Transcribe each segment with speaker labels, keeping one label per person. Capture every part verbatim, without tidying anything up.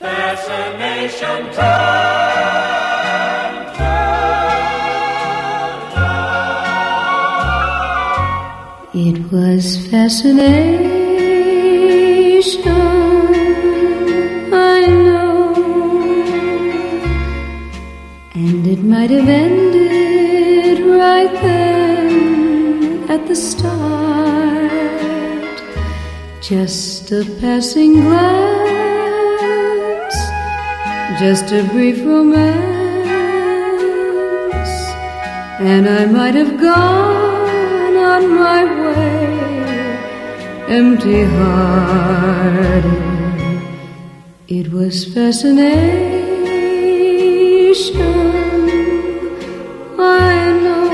Speaker 1: Fascination time, time, time.
Speaker 2: It was fascination, I know, and it might have ended right then at the start. Just a passing glance, just a brief romance, and I might have gone on my way, empty-hearted. It was fascination, I know.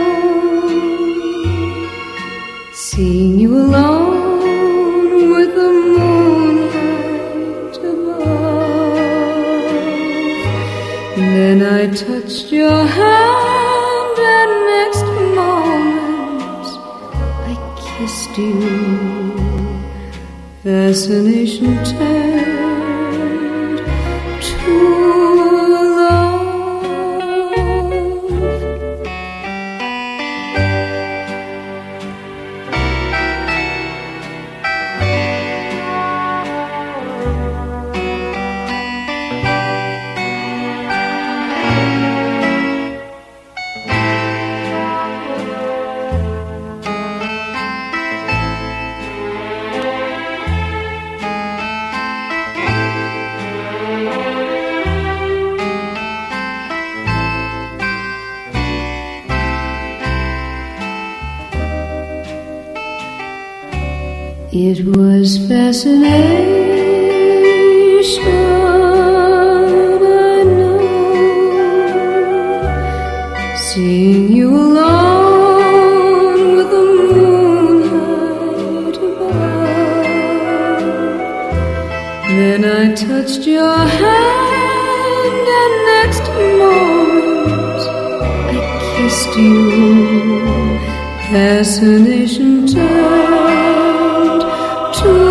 Speaker 2: Seeing you alone with the moonlight above, and then I touched your hand, and next moment I kissed you. Fascination turned to love. It was fascination, I know. Seeing you alone with the moonlight above. Then I touched your hand, and next moment I kissed you. Fascination turned to